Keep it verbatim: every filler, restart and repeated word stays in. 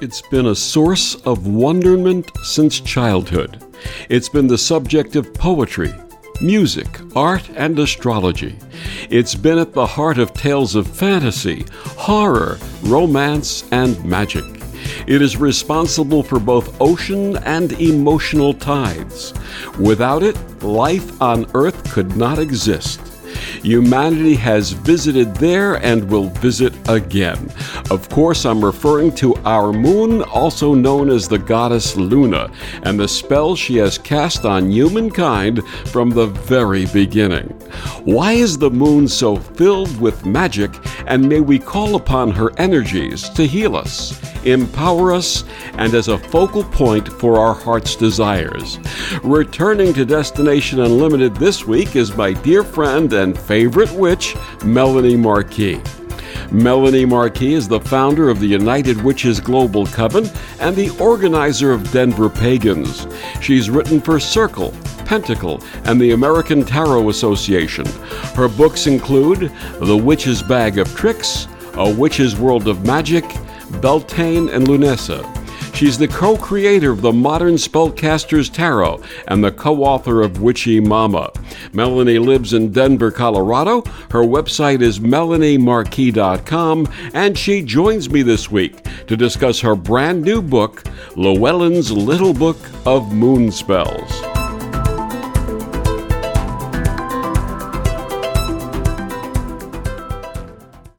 It's been a source of wonderment since childhood. It's been the subject of poetry, music, art, and astrology. It's been at the heart of tales of fantasy, horror, romance, and magic. It is responsible for both ocean and emotional tides. Without it, life on Earth could not exist. Humanity has visited there and will visit again. Of course, I'm referring to our moon, also known as the goddess Luna, and the spell she has cast on humankind from the very beginning. Why is the moon so filled with magic, and may we call upon her energies to heal us, empower us, and as a focal point for our heart's desires? Returning to Destination Unlimited this week is my dear friend and favorite witch, Melanie Marquis. Melanie Marquis is the founder of the United Witches Global Coven and the organizer of Denver Pagans. She's written for Circle, Pentacle, and the American Tarot Association. Her books include The Witch's Bag of Tricks, A Witch's World of Magic, Beltane, and Lunessa. She's the co-creator of the Modern Spellcasters Tarot and the co-author of Witchy Mama. Melanie lives in Denver, Colorado. Her website is melanie marquis dot com, and she joins me this week to discuss her brand new book, Llewellyn's Little Book of Moon Spells.